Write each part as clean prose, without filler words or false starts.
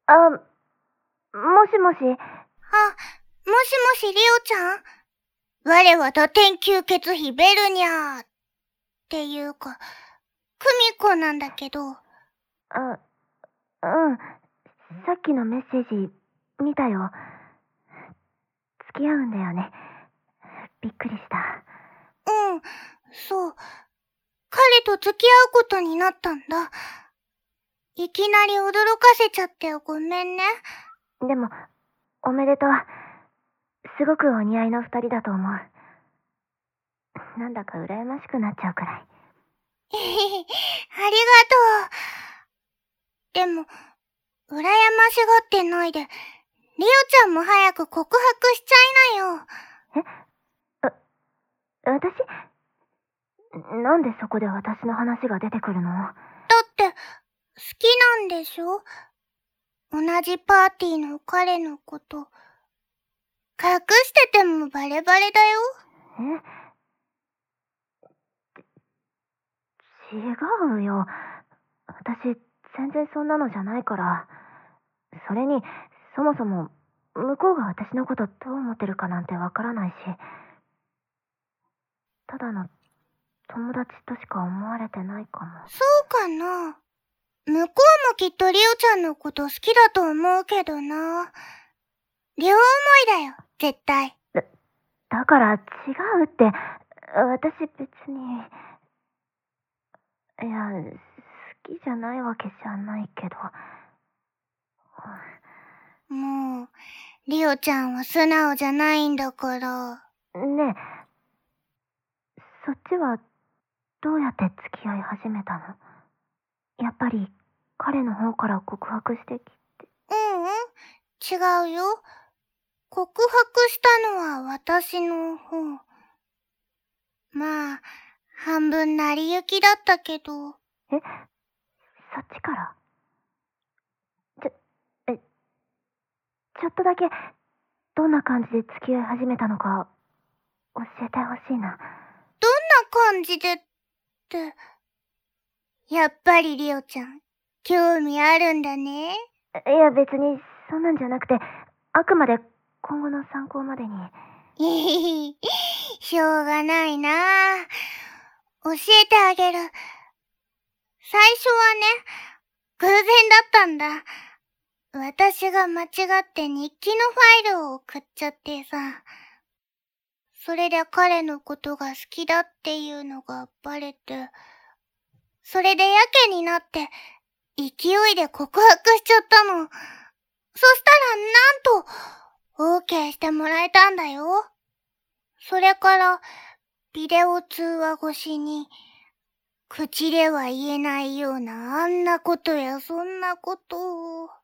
あ、もしもし。 もしもし、リオちゃん？我は打天吸血鬼ベルニャーっていうか、クミコなんだけど。 うん。さっきのメッセージ見たよ。付き合うんだよね。びっくりした。 うん、そう。彼と付き合うことになったんだ。いきなり驚かせちゃってごめんね。 でも、おめでとう。すごくお似合いの二人だと思う。なんだか羨ましくなっちゃうくらい。 ありがとう。でも、羨ましがってないで、リオちゃんも早く告白しちゃいなよ。 私？なんでそこで私の話が出てくるの？ だって、好きなんでしょ？同じパーティーの彼のこと。隠しててもバレバレだよ。 違うよ。私、全然そんなのじゃないから。それに、そもそも、向こうが私のことどう思ってるかなんてわからないし。ただの友達としか思われてないかも。 そうかな。向こうもきっとリオちゃんのこと好きだと思うけどな。両思いだよ、絶対。 だから違うって、私別に。いや、好きじゃないわけじゃないけど。 もう、リオちゃんは素直じゃないんだから。 ねえ、そっちはどうやって付き合い始めたの？やっぱり彼の方から告白してきて。 違うよ。告白したのは私の方。まあ、半分成り行きだったけど。 そっちから？ちょっとだけどんな感じで付き合い始めたのか教えてほしいな。 どんな感じでって。やっぱりリオちゃん、興味あるんだね。 いや別にそんなんじゃなくて、あくまで今後の参考までに。 しょうがないな。教えてあげる。最初はね、偶然だったんだ。私が間違って日記のファイルを送っちゃってさ。それで彼のことが好きだっていうのがバレて、それでやけになって勢いで告白しちゃったの。そしたらなんと OK してもらえたんだよ。それからビデオ通話越しに口では言えないようなあんなことやそんなことを。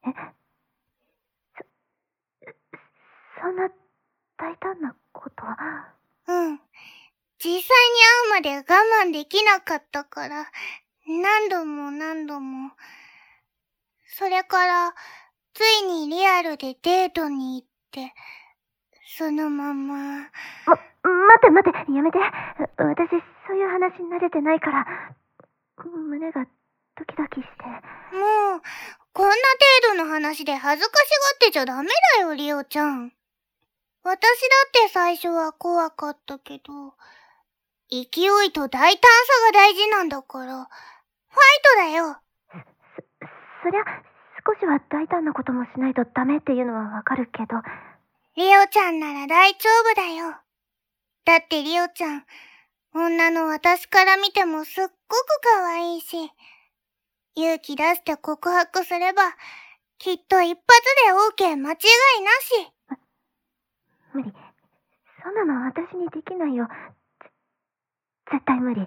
そんな大胆なこと？ 実際に会うまで我慢できなかったから、何度も何度も。それから、ついにリアルでデートに行って、そのまま。 待って、やめて。私、そういう話慣れてないから、胸がドキドキして。 もう、こんな程度の話で恥ずかしがってちゃダメだよ、リオちゃん。私だって最初は怖かったけど、勢いと大胆さが大事なんだから、ファイトだよ。 そりゃ、少しは大胆なこともしないとダメっていうのはわかるけど。 リオちゃんなら大丈夫だよ。だってリオちゃん、女の私から見てもすっごく可愛いし、勇気出して告白すれば、きっと一発で OK 間違いなし。 無理。そんなの私にできないよ。絶対無理。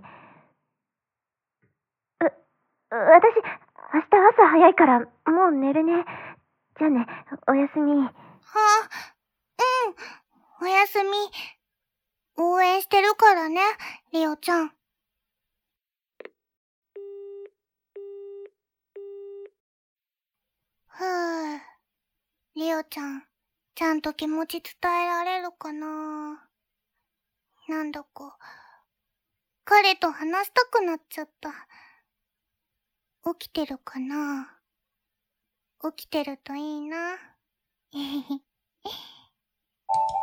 私、明日朝早いからもう寝るね。じゃあね、おやすみ。 おやすみ。応援してるからね、リオちゃん。リオちゃん、ちゃんと気持ち伝えられるかな。なんだか、彼と話したくなっちゃった。起きてるかな。 起きてるといいな。